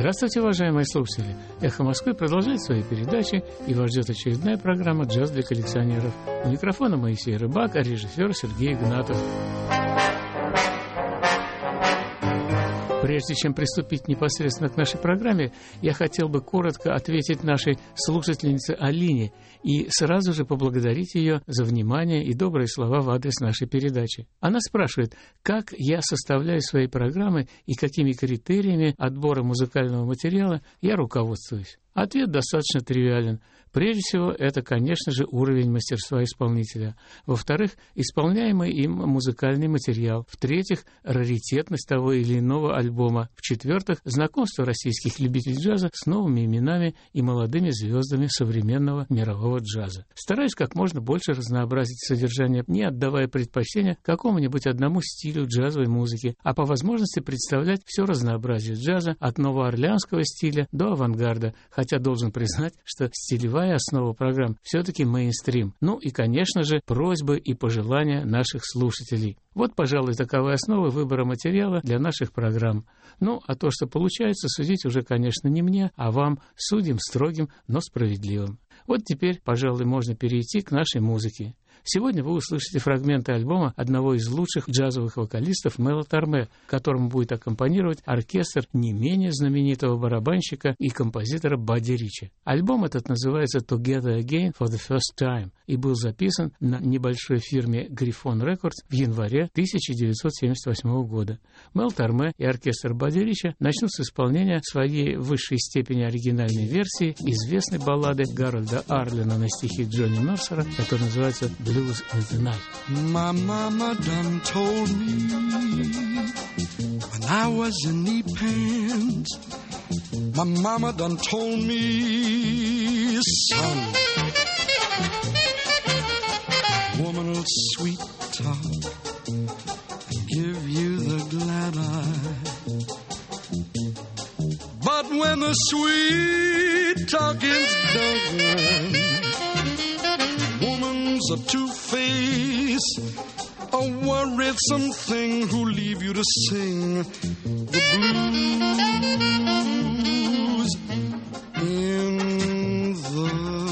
Здравствуйте, уважаемые слушатели! «Эхо Москвы» продолжает свои передачи, и вас ждет очередная программа «Джаз для коллекционеров». У микрофона Моисей Рыбак, а режиссер Сергей Игнатов. Прежде чем приступить непосредственно к нашей программе, я хотел бы коротко ответить нашей слушательнице Алине и сразу же поблагодарить ее за внимание и добрые слова в адрес нашей передачи. Она спрашивает, как я составляю свои программы и какими критериями отбора музыкального материала я руководствуюсь. Ответ достаточно тривиален. Прежде всего, это, конечно же, уровень мастерства исполнителя. Во-вторых, исполняемый им музыкальный материал. В-третьих, раритетность того или иного альбома. В-четвертых, знакомство российских любителей джаза с новыми именами и молодыми звездами современного мирового джаза. Стараюсь как можно больше разнообразить содержание, не отдавая предпочтения какому-нибудь одному стилю джазовой музыки, а по возможности представлять все разнообразие джаза от новоорлеанского стиля до авангарда, хотя должен признать, что стилевая основа программ все-таки мейнстрим. Ну и, конечно же, просьбы и пожелания наших слушателей. Вот, пожалуй, таковы основы выбора материала для наших программ. Ну, а то, что получается, судить уже, конечно, не мне, а вам, судьям строгим, но справедливым. Вот теперь, пожалуй, можно перейти к нашей музыке. Сегодня вы услышите фрагменты альбома одного из лучших джазовых вокалистов Мэла Торме, которому будет аккомпанировать оркестр не менее знаменитого барабанщика и композитора Бадди Ричи. Альбом этот называется «Together Again for the First Time» и был записан на небольшой фирме Gryphon Records в январе 1978 года. Мэл Торме и оркестр Бадди Ричи начнут с исполнения своей высшей степени оригинальной версии известной баллады Гарольда Арлина на стихи Джонни Мерсера, которая называется Blues in the Night. My mama done told me when I was in knee pants. My mama done told me, son, woman'll sweet talk and give you the glad eye. But when the sweet talking's done, woman's a two-face, a worrisome thing who leave you to sing the blues in the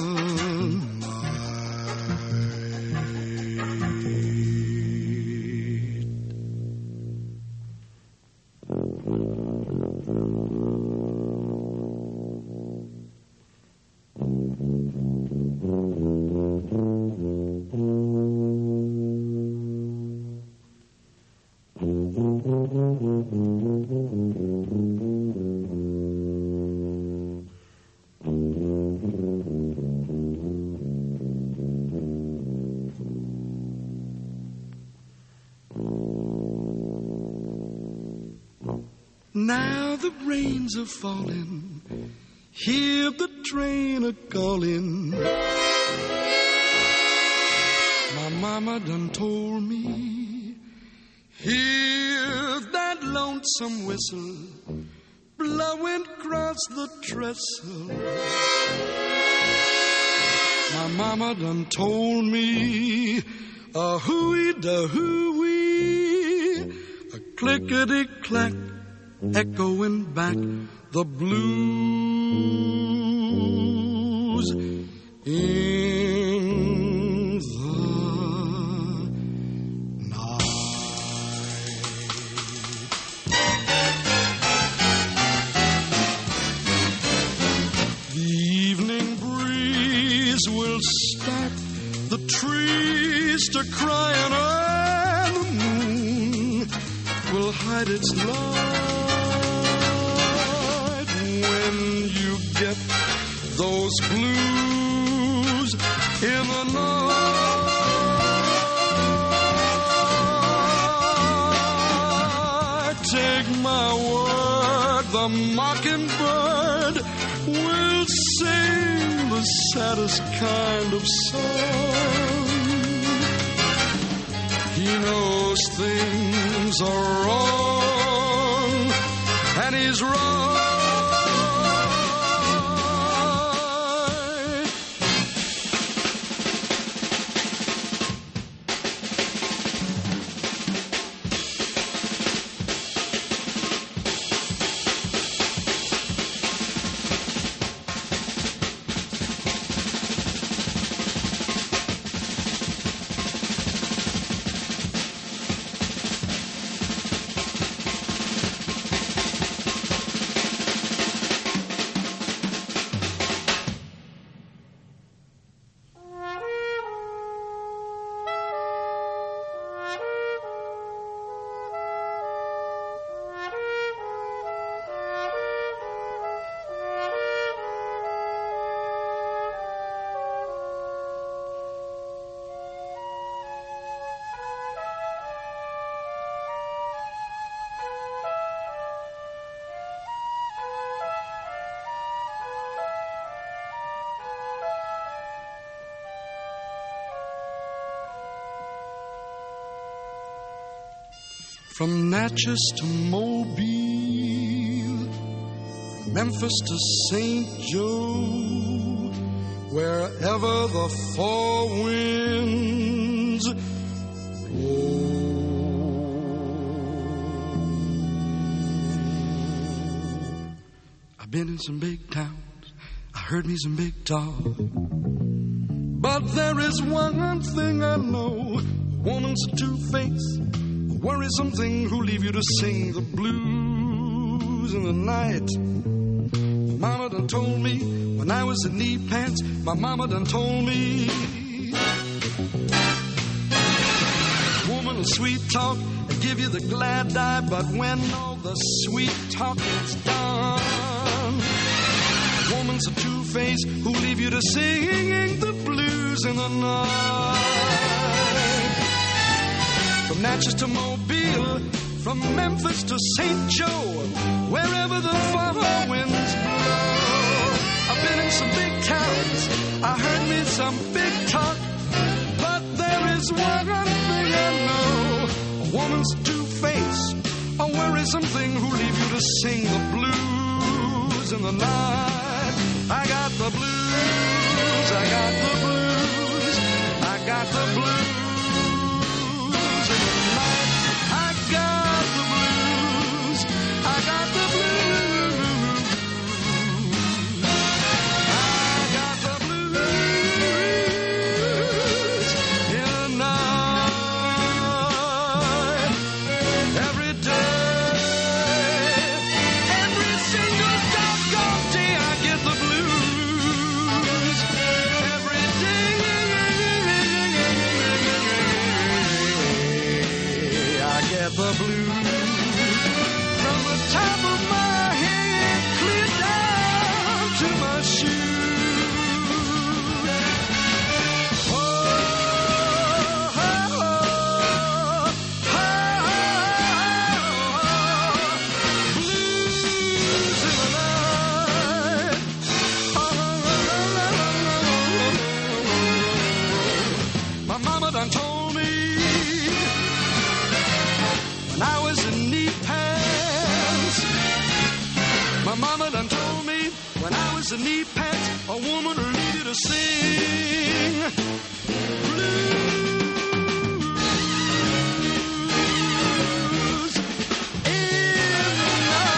Now the rains are falling, hear the train a-calling. My mama done told me, hear that lonesome whistle blowing across the trestle. My mama done told me, a-hooey-da-hooey, a clickety-clack, echoing back the blues in the night. The evening breeze will start the trees to crying, and the moon will hide its light. Get those blues in the night. Take my word, the mockingbird will sing the saddest kind of song. He knows things are wrong, and he's wrong. From Natchez to Mobile, from Memphis to St. Joe, wherever the four winds blow. I've been in some big towns, I heard me some big talk, but there is one thing I know: a woman's a two-face, a worrisome thing who leave you to sing the blues in the night. My mama done told me when I was in knee pants, my mama done told me, woman will sweet talk and give you the glad eye, but when all the sweet talk is done, woman's a two-face who leave you to singing the blues in the night. From Natchez to Mobile, from Memphis to St. Joe, wherever the far winds blow. I've been in some big towns, I heard me some big talk, but there is one thing I know: a woman's two-face, a worrisome thing who leave you to sing the blues in the night. I got the blues, I got the blues, I got the blues in the night. I got the blues, I got the blues, I got the blues in the night. Every day, every single doggone day, I get the blues. Every day, I get the blues. From the top of my head clear down to my shoes. Oh, oh, oh, oh, blues in the night. My mama done told me when I was in knee pants. My mama done told me when I was in knee pants, a woman will lead you to sing blues in the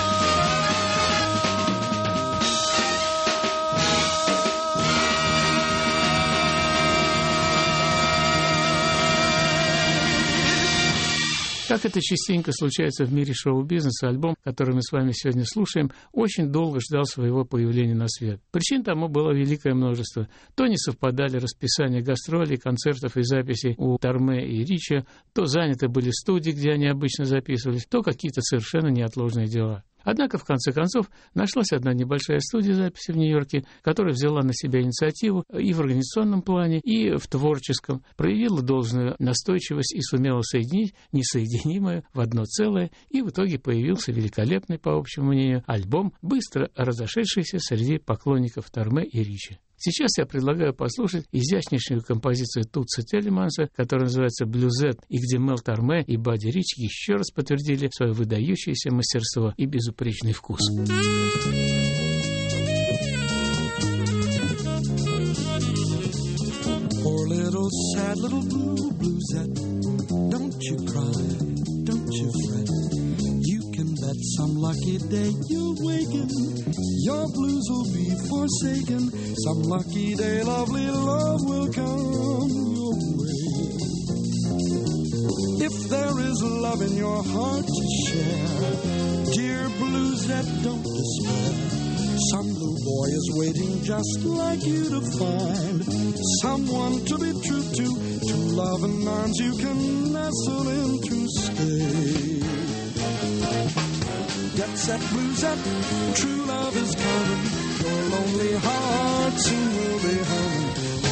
Как это частенько случается в мире шоу-бизнеса, альбом, который мы с вами сегодня слушаем, очень долго ждал своего появления на свет. Причин тому было великое множество. То не совпадали расписания гастролей, концертов и записей у Торме и Ричи, то заняты были студии, где они обычно записывались, то какие-то совершенно неотложные дела. Однако, в конце концов, нашлась одна небольшая студия записи в Нью-Йорке, которая взяла на себя инициативу и в организационном плане, и в творческом, проявила должную настойчивость и сумела соединить несоединимое в одно целое, и в итоге появился великолепный, по общему мнению, альбом, быстро разошедшийся среди поклонников Торме и Ричи. Сейчас я предлагаю послушать изящнейшую композицию Тутси Телеманса, которая называется «Блюзет», и где Мел Торме и Бадди Ричи еще раз подтвердили свое выдающееся мастерство и безупречный вкус. Poor little sad little blue bluesette, don't you cry, don't you fret. You can bet some lucky day you'll waken, your blues will be forsaken. Some lucky day lovely love will come your way. If there is love in your heart to share, dear bluesette, don't despair. Some blue boy is waiting just like you to find someone to be true to love in arms you can nestle in to stay. Get set, bluesette, true love is coming, your lonely heart soon will be humming.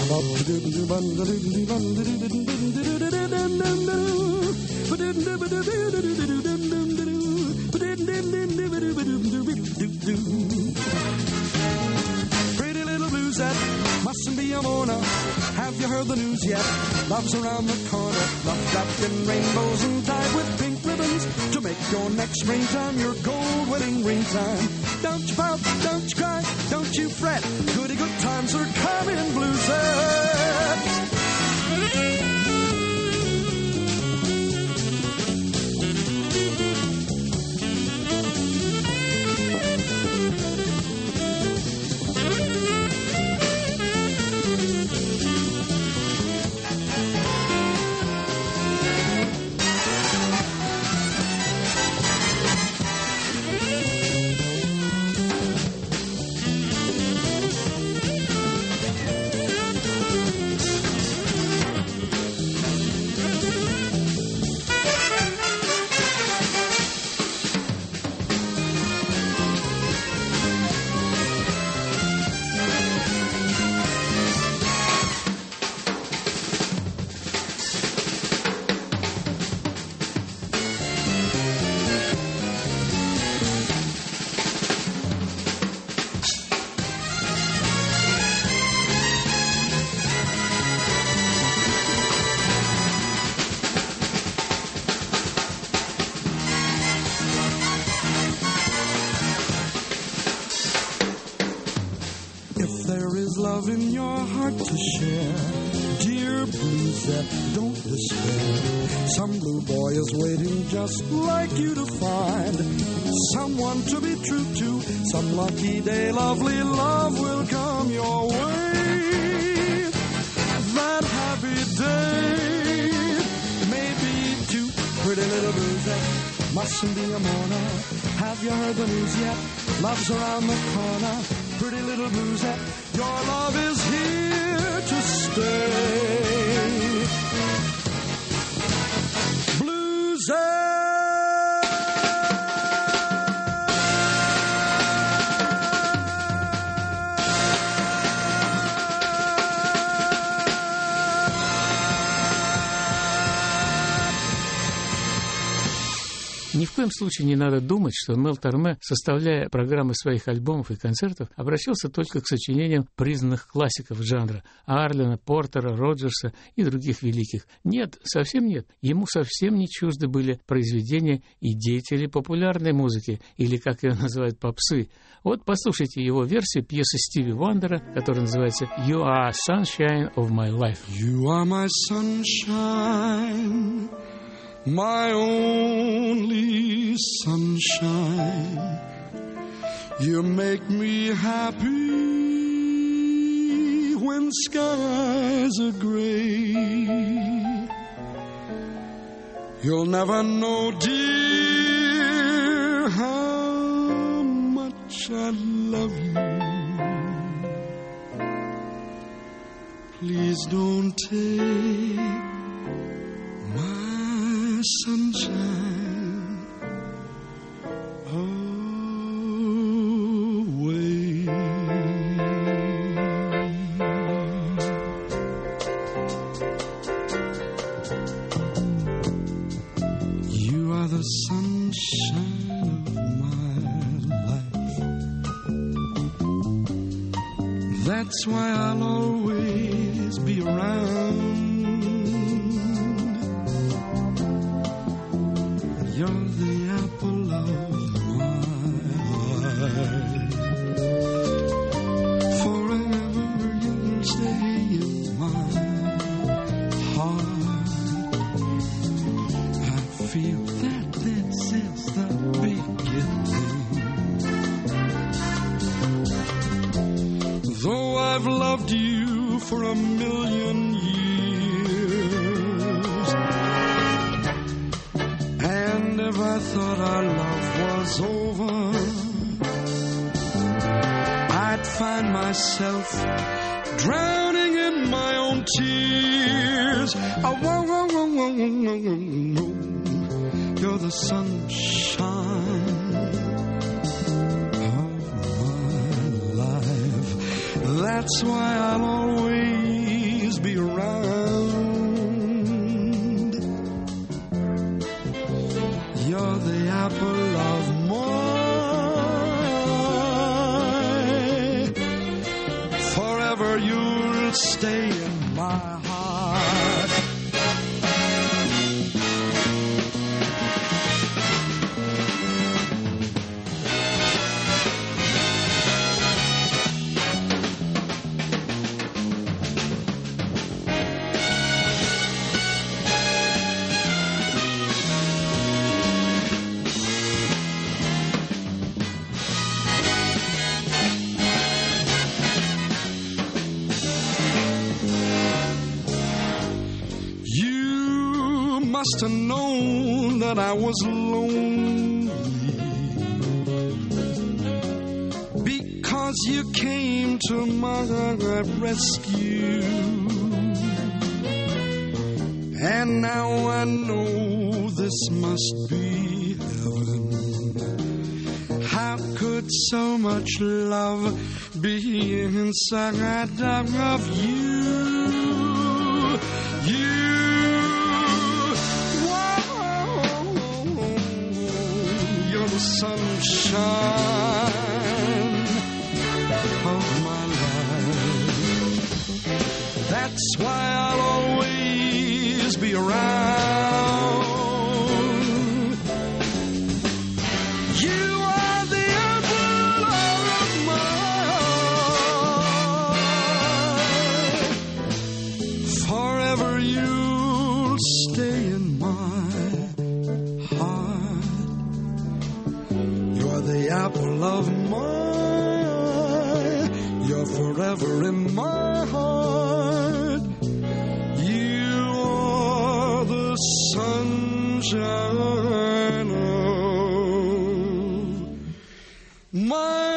Pretty little bluesette, mustn't be a mourner. Have you heard the news yet? Love's around the corner. Love wrapped in rainbows and tied with pink ribbons. Your next springtime, your gold wedding ring time. Don't you pout, don't you cry, don't you fret. Goody good times are coming, Bluesette. Love in your heart to share, dear Bluesette, don't despair. Some blue boy is waiting just like you to find someone to be true to. Some lucky day, lovely love will come your way. That happy day may be too pretty little Bluesette. Mustn't be a mourner. Have you heard the news yet? Love's around the corner. Pretty little Bluesette, your love is here to stay. Bluesette. Ни в коем случае не надо думать, что Мел Торме, составляя программы своих альбомов и концертов, обращался только к сочинениям признанных классиков жанра – Арлена, Портера, Роджерса и других великих. Нет, совсем нет. Ему совсем не чужды были произведения и деятелей популярной музыки, или, как ее называют, попсы. Вот послушайте его версию пьесы Стиви Вандера, которая называется «You are sunshine of my life». You are my sunshine, my only sunshine. You make me happy when skies are gray. You'll never know, dear, how much I love you. Please don't take my sunshine away. You are the sunshine of my life. That's why I'll always be around. You're the apple of my eye. Forever you'll stay in my heart. I feel that this is the beginning. Though I've loved you for a million years, and if I thought our love was over, I'd find myself drowning in my own tears. Oh, whoa, whoa, whoa, whoa, whoa, whoa, whoa. You're the sunshine of my life. That's why I'll always be around. You're the apple of my eye. Forever you'll stay in my heart. must have known that I was lonely, because you came to my rescue. And now I know this must be heaven. How could so much love be inside of you? You're the sunshine of my life. That's why I'll always be around. You are the apple of my eye. Forever you'll stay in my heart. You're the apple of my eye. You're forever in my heart. You are the sunshine of my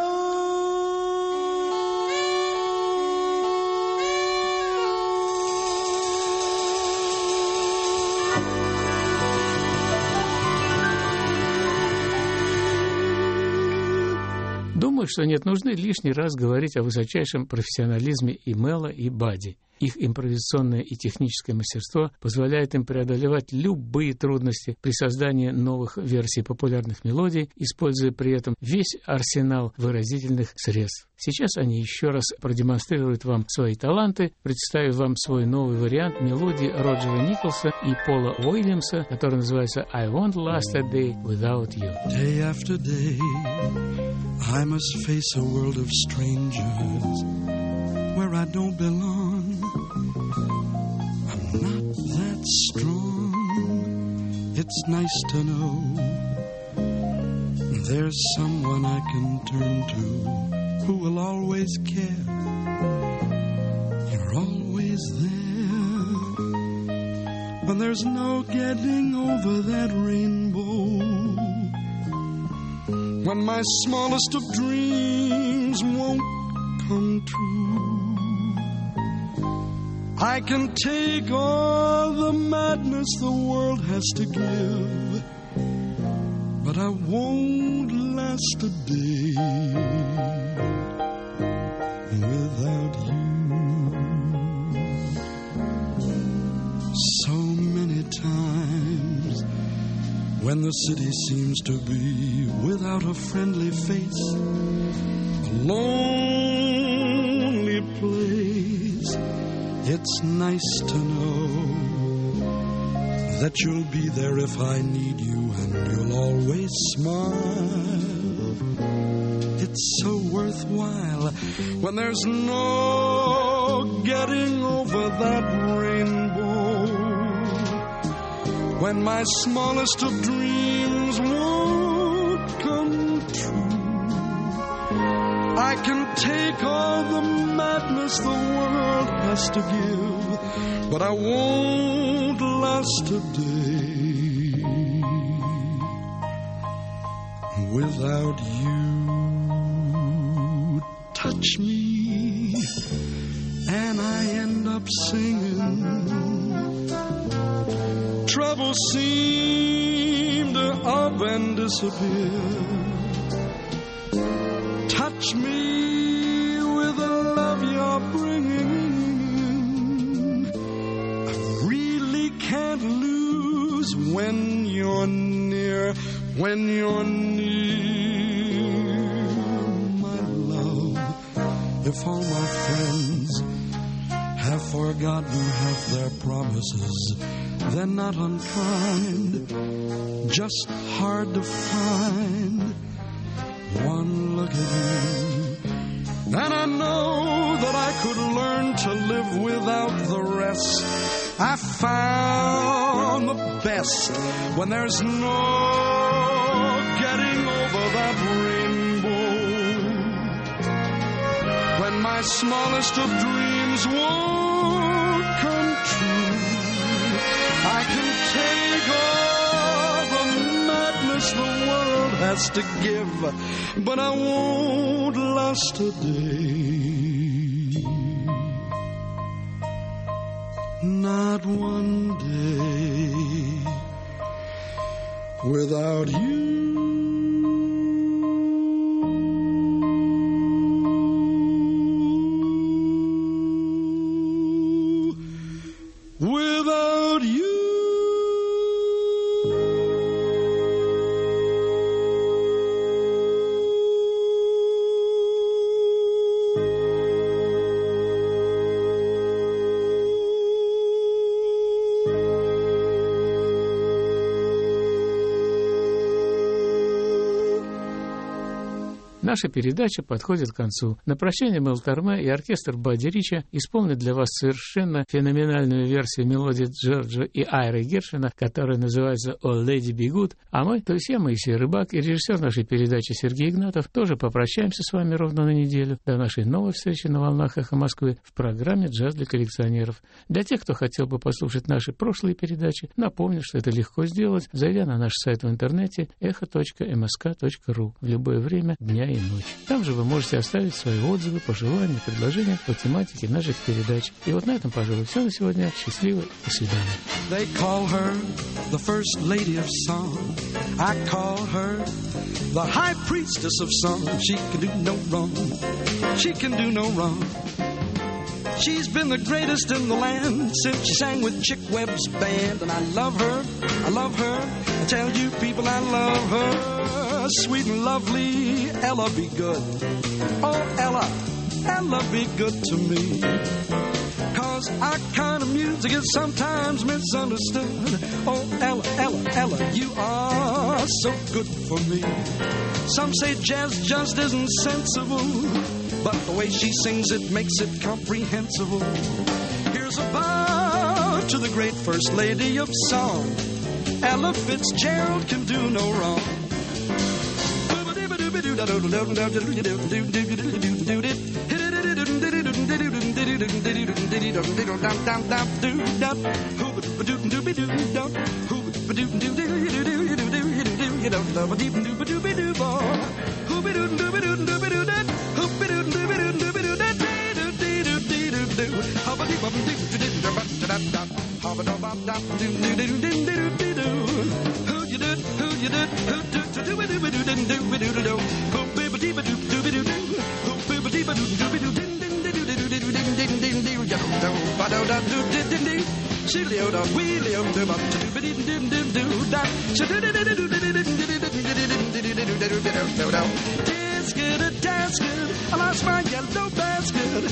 Думаю, что нет нужды лишний раз говорить о высочайшем профессионализме и Мэла, и Бадди. Их импровизационное и техническое мастерство позволяет им преодолевать любые трудности при создании новых версий популярных мелодий, используя при этом весь арсенал выразительных средств. Сейчас они еще раз продемонстрируют вам свои таланты, представив вам свой новый вариант мелодии Роджера Николса и Пола Уильямса, который называется «I won't last a day without you». Day after day, I must face a world of strangers where I don't belong. I'm not that strong. It's nice to know there's someone I can turn to who will always care. You're always there when there's no getting over that rainbow. When my smallest of dreams won't come true, I can take all the madness the world has to give, but I won't last a day without you. So many times when the city seems to be without a friendly face, a lonely place, it's nice to know that you'll be there if I need you, and you'll always smile. It's so worthwhile when there's no getting over that rainbow. When my smallest of dreams won't come true, I can take all the madness the world has to give, but I won't last a day without you. Touch me, and I end up singing. Troubles seem to up and disappear. Touch me with the love you're bringing. I really can't lose when you're near, when you're near, my love. If all my friends have forgotten half their promises, they're not unkind, just hard to find. One look at you, and I know that I could learn to live without the rest. I found the best when there's no getting over that rainbow. When my smallest of dreams won't come true, I can has to give, but I won't last a day. Not one day without you. Without you. Наша передача подходит к концу. На прощание Мел Торме и оркестр Бадди Ричи исполнят для вас совершенно феноменальную версию мелодии Джорджа и Айры Гершвина, которая называется «Oh, Lady Be Good». А мы, то есть я, Моисей Рыбак, и режиссер нашей передачи Сергей Игнатов, тоже попрощаемся с вами ровно на неделю. До нашей новой встречи на волнах «Эхо Москвы» в программе «Джаз для коллекционеров». Для тех, кто хотел бы послушать наши прошлые передачи, напомню, что это легко сделать, зайдя на наш сайт в интернете echo.msk.ru в любое время дня и ночи. Там же вы можете оставить свои отзывы, пожелания, предложения по тематике наших передач. И вот на этом, пожалуй, все на сегодня. Счастливо. До свидания. They call her the first lady of song. I call her the high priestess of song. She can do no wrong. She can do no wrong. She's been the greatest in the land since she sang with Chick Webb's band. And I love her, I love her. I tell you people I love her. Sweet and lovely Ella Be Good. Oh, Ella, Ella be good to me. 'Cause our kind of music is sometimes misunderstood. Oh, Ella, Ella, Ella, you are so good for me. Some say jazz just isn't sensible, but the way she sings it makes it comprehensible. Here's a bow to the great first lady of song. Ella Fitzgerald can do no wrong. Dance good, I lost my yellow basket.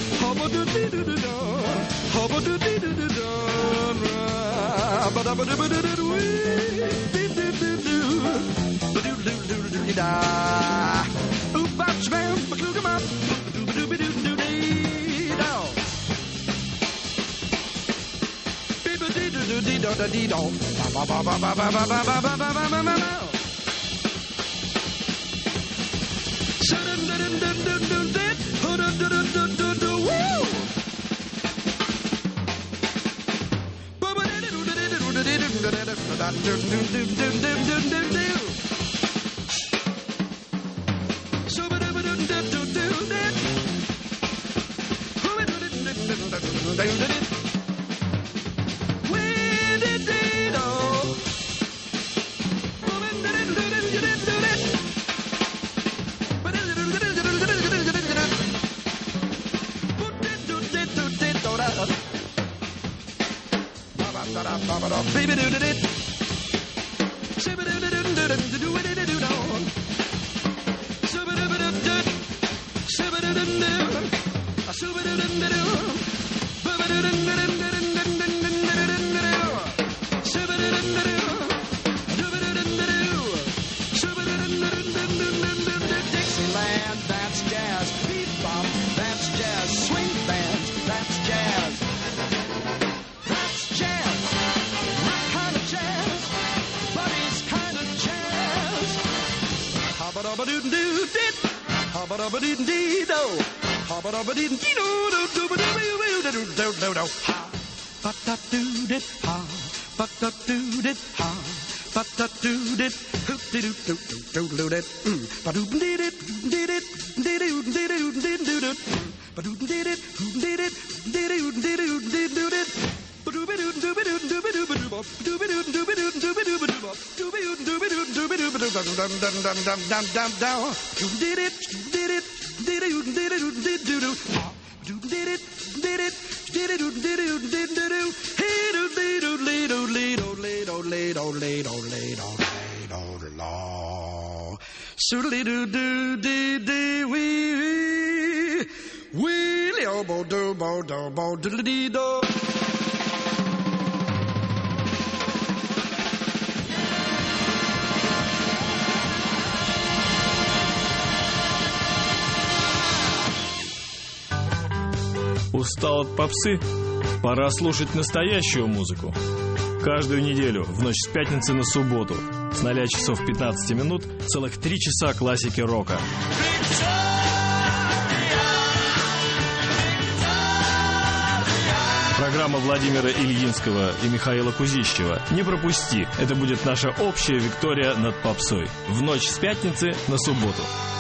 Baby do did it. Shibba do do do do do do do do do. Shibba do do do. Shibba do do do. Shibba do do do. Baba do do do do do do do. Shibba do do do. Shibba do do do. Shibba do do do. Dixieland, that's jazz. Bebop, that's jazz. Swing band, that's jazz. Устал от попсы? Пора слушать настоящую музыку. Каждую неделю, в ночь с пятницы на субботу, с 0 часов 15 минут, целых 3 часа классики рока. Программа Владимира Ильинского и Михаила Кузищева. Не пропусти, это будет наша общая виктория над попсой. В ночь с пятницы на субботу.